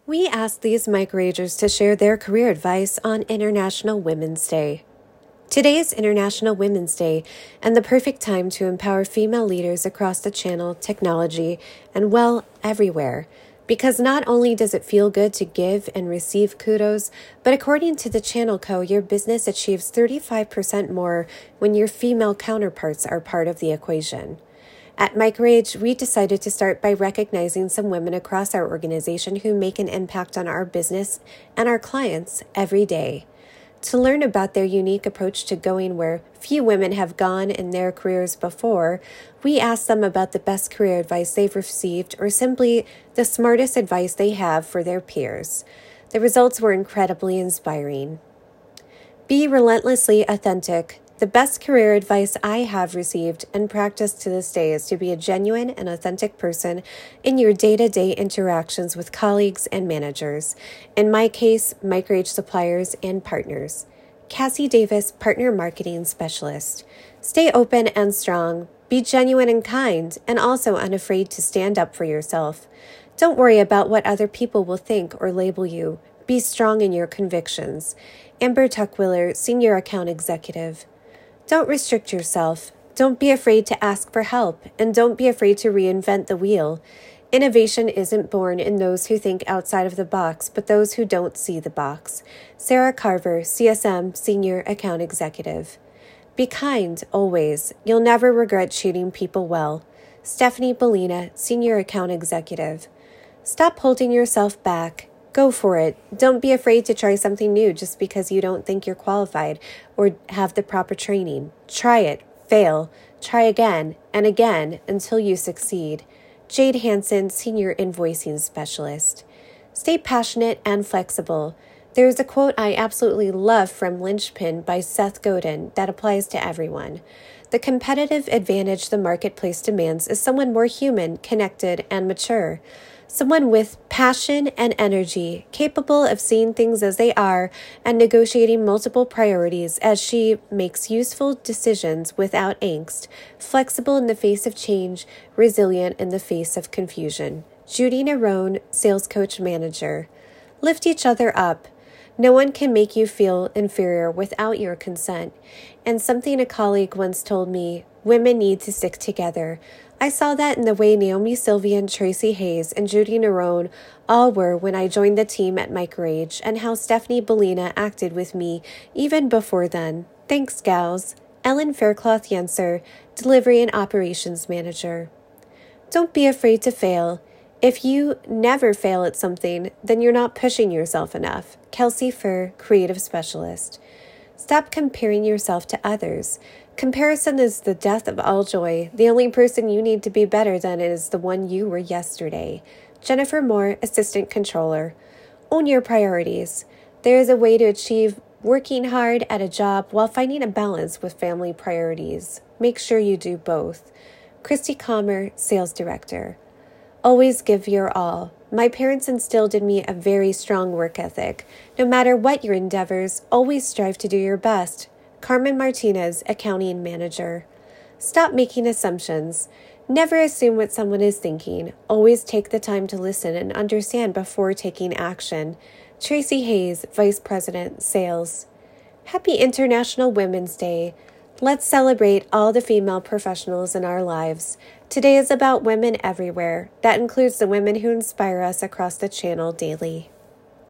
We asked these microagers to share their career advice on International Women's Day. Today is International Women's Day and the perfect time to empower female leaders across the channel, technology, and well, everywhere. Because not only does it feel good to give and receive kudos, but according to the Channel Co., your business achieves 35% more when your female counterparts are part of the equation. At MicroAge, we decided to start by recognizing some women across our organization who make an impact on our business and our clients every day. To learn about their unique approach to going where few women have gone in their careers before, we asked them about the best career advice they've received or simply the smartest advice they have for their peers. The results were incredibly inspiring. Be relentlessly authentic. The best career advice I have received and practiced to this day is to be a genuine and authentic person in your day-to-day interactions with colleagues and managers. In my case, MicroAge suppliers and partners. Cassie Davis, Partner Marketing Specialist. Stay open and strong. Be genuine and kind, and also unafraid to stand up for yourself. Don't worry about what other people will think or label you. Be strong in your convictions. Amber Tuckwiller, Senior Account Executive. Don't restrict yourself. Don't be afraid to ask for help, and don't be afraid to reinvent the wheel. Innovation isn't born in those who think outside of the box, but those who don't see the box. Sarah Carver, CSM, Senior Account Executive. Be kind, always. You'll never regret treating people well. Stephanie Bellina, Senior Account Executive. Stop holding yourself back. Go for it. Don't be afraid to try something new just because you don't think you're qualified or have the proper training. Try it, fail, try again and again until you succeed. Jade Hansen, Senior Invoicing Specialist. Stay passionate and flexible. There's a quote I absolutely love from Linchpin by Seth Godin that applies to everyone. The competitive advantage the marketplace demands is someone more human, connected, and mature. Someone with passion and energy, capable of seeing things as they are and negotiating multiple priorities as she makes useful decisions without angst, flexible in the face of change, resilient in the face of confusion. Judy Nerone, Sales Coach Manager. Lift each other up. No one can make you feel inferior without your consent. And something a colleague once told me, women need to stick together. I saw that in the way Naomi Sylvian, Tracy Hayes, and Judy Nerone all were when I joined the team at MicroAge, and how Stephanie Bellina acted with me even before then. Thanks, gals. Ellen Faircloth Yenser, Delivery and Operations Manager. Don't be afraid to fail. If you never fail at something, then you're not pushing yourself enough. Kelsey Furr, Creative Specialist. Stop comparing yourself to others. Comparison is the death of all joy. The only person you need to be better than is the one you were yesterday. Jennifer Moore, Assistant Controller. Own your priorities. There is a way to achieve working hard at a job while finding a balance with family priorities. Make sure you do both. Christy Calmer, Sales Director. Always give your all. My parents instilled in me a very strong work ethic. No matter what your endeavors, always strive to do your best. Carmen Martinez, Accounting Manager. Stop making assumptions. Never assume what someone is thinking. Always take the time to listen and understand before taking action. Tracy Hayes, Vice President, Sales. Happy International Women's Day. Let's celebrate all the female professionals in our lives. Today is about women everywhere. That includes the women who inspire us across the channel daily.